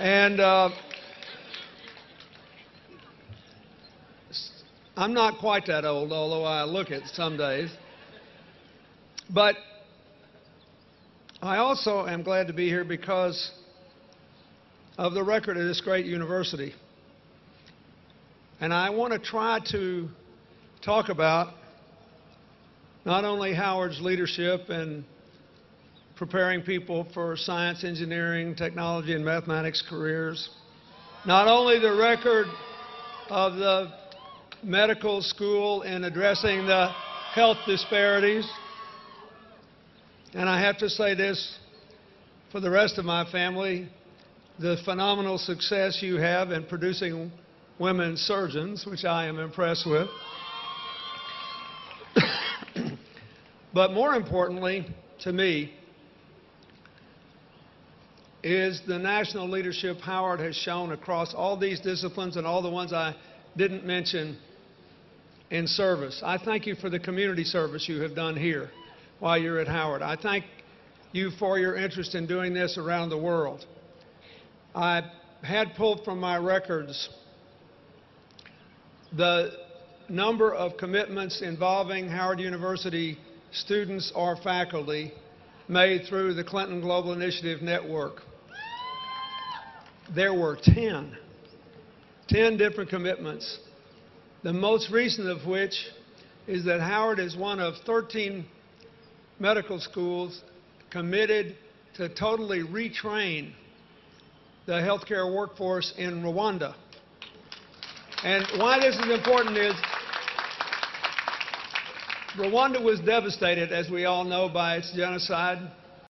And I'm not quite that old, although I look it some days. But I also am glad to be here because of the record of this great university. And I want to try to talk about not only Howard's leadership in preparing people for science, engineering, technology, and mathematics careers, not only the record of the medical school in addressing the health disparities, and I have to say this for the rest of my family, the phenomenal success you have in producing women surgeons, which I am impressed with. But more importantly, to me, is the national leadership Howard has shown across all these disciplines and all the ones I didn't mention in service. I thank you for the community service you have done here while you're at Howard. I thank you for your interest in doing this around the world. I had pulled from my records the number of commitments involving Howard University students or faculty made through the Clinton Global Initiative Network. There were 10 different commitments, the most recent of which is that Howard is one of 13 medical schools committed to totally retrain the healthcare workforce in Rwanda. And why this is important is Rwanda was devastated, as we all know, by its genocide.